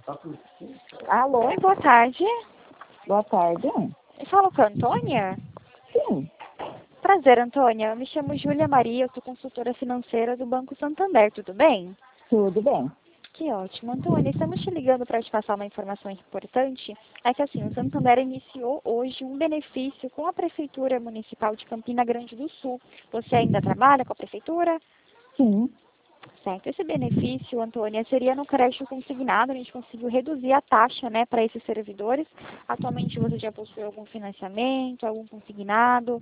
Alô, Oi, boa tarde. boa tarde. Eu falo com a Antônia? Sim, Prazer, Antônia. Eu me chamo Júlia Maria, eu sou consultora financeira do Banco Santander, tudo bem? tudo bem. Que ótimo. Antônia, estamos te ligando para te passar uma informação importante. É que assim, o Santander iniciou hoje um benefício com a Prefeitura Municipal de Campina Grande do Sul. Você ainda trabalha com a Prefeitura? Sim. Certo. Esse benefício, Antônia, seria no crédito consignado. A gente conseguiu reduzir a taxa, né, para esses servidores. Atualmente você já possui algum financiamento, algum consignado?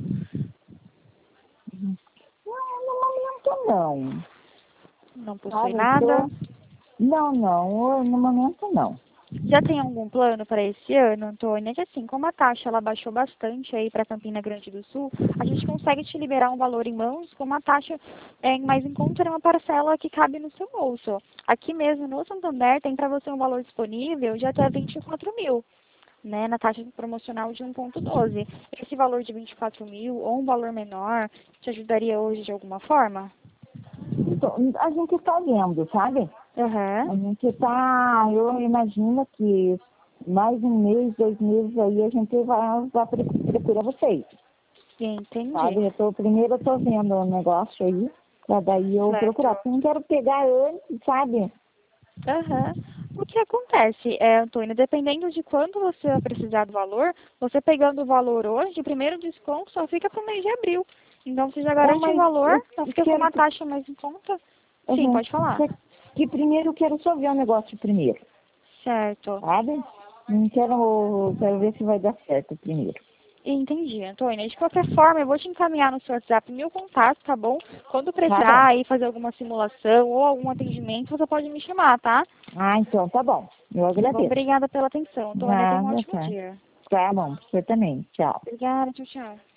No momento não. Não possui Sabe, eu nada? tô... Não, no momento não. Já tem algum plano para esse ano, Antônia? Que assim, como a taxa ela baixou bastante aí para Campina Grande do Sul, a gente consegue te liberar um valor em mãos com uma taxa mais em conta, uma parcela que cabe no seu bolso. Aqui mesmo no Santander tem para você um valor disponível de até 24 mil, né, na taxa promocional de 1,12. Esse valor de 24 mil ou um valor menor te ajudaria hoje de alguma forma? A gente está vendo, sabe? Aham, A gente está, eu imagino que mais um mês, 2 meses aí a gente vai procurar vocês, entendi. sabe? Primeiro eu tô vendo o negócio aí, pra daí eu procurar. Certo. Porque eu não quero pegar antes, sabe? Aham. O que acontece, Antônia, dependendo de quando você vai precisar do valor, você pegando o valor hoje, o primeiro desconto só fica para o mês de abril. Então você já É, garante o mas valor, já eu fica com quero uma taxa mais em conta. Sim, uhum, pode falar. que primeiro eu quero só ver o negócio primeiro, Certo. sabe? Não quero ver se vai dar certo primeiro. Entendi, Antônia. De qualquer forma, eu vou te encaminhar no seu WhatsApp meu contato, tá bom? Quando Tá bom. precisar aí fazer alguma simulação ou algum atendimento, você pode me chamar, tá? Ah, então tá bom. Eu Tá bom, agradeço. obrigada pela atenção, Antônia. Tenha um Nada, ótimo tá. dia. Tá bom, você também. Tchau. Obrigada, tchau, tchau.